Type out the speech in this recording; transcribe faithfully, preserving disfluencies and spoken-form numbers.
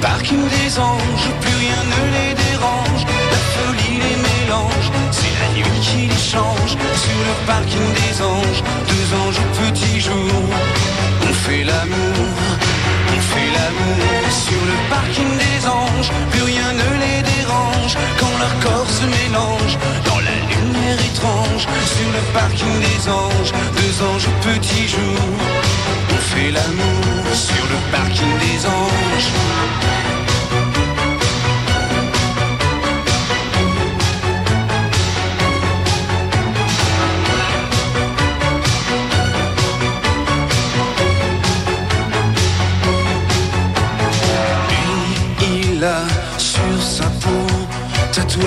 parking des anges, plus rien ne les dérange. La folie les mélange, c'est la nuit qui les change. Sur le parking des anges, deux anges au petit jour. On fait l'amour, on fait l'amour. Sur le parking des anges, plus rien ne les dérange. Quand leur corps se mélange dans la lumière étrange. Sur le parking des anges, deux anges au petit jour. On fait l'amour sur le parking des anges.